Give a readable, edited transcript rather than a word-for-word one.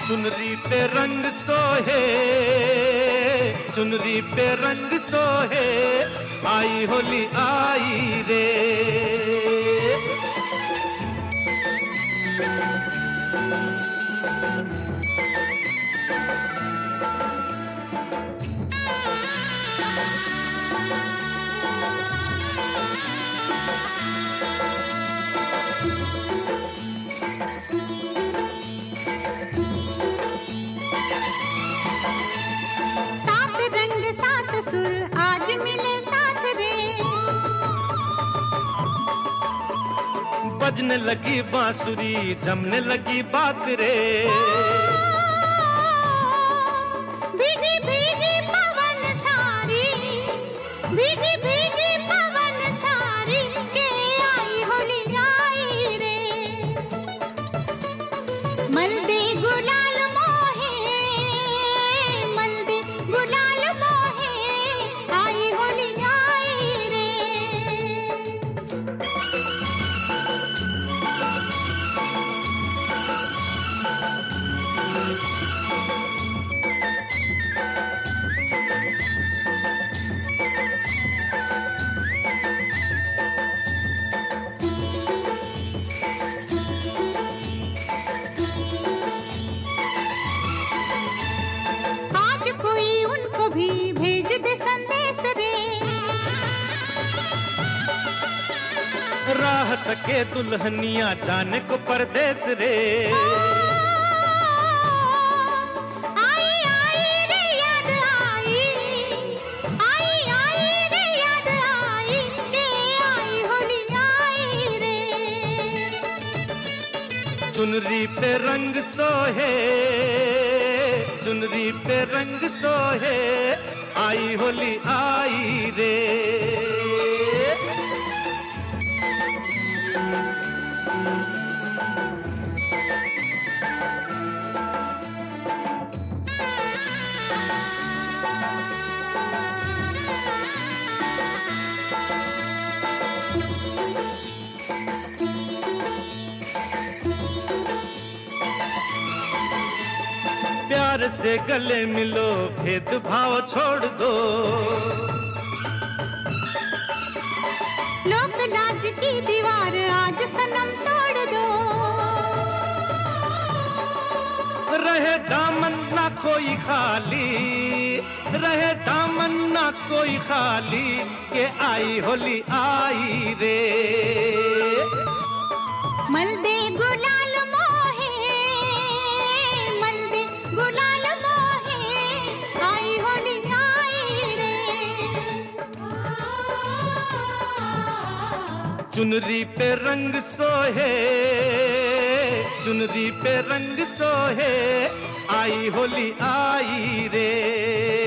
चुनरी पे रंग सोहे, चुनरी पे रंग सोहे, आई होली आई रे। सुर आज मिले साथ रे, बजने लगी बांसुरी, जमने लगी बात रे। भीगी भीगी पवन सारी, भीगी भीगी पवन सारी, के आई होली आई रे। मल्दे गुलाल मोहे, मल्दे गुलाल मोहे, आई होली आई रे। आज कोई उनको भी भेज दे संदेश रे, राह तके दुल्हनिया जाने को परदेस रे। आई आई रे याद आई, आई आई रे याद आई, के आई होली आई रे। चुनरी पे रंग सोहे, चुनरी पे रंग सोहे, आई होली आई रे। प्यार से गले मिलो, भेदभाव छोड़ दो, लोक लाज की दीवार आज सनम तोड़ दो। रहे दामन ना कोई खाली, रहे दामन ना कोई खाली, के आई होली आई रे। मल्दे गुलाल मोहे, मल्दे गुलाल मोहे, आई होली आई रे। चुनरी पे रंग सोहे, चुनरी पे रंग सोहे, आई होली आई रे।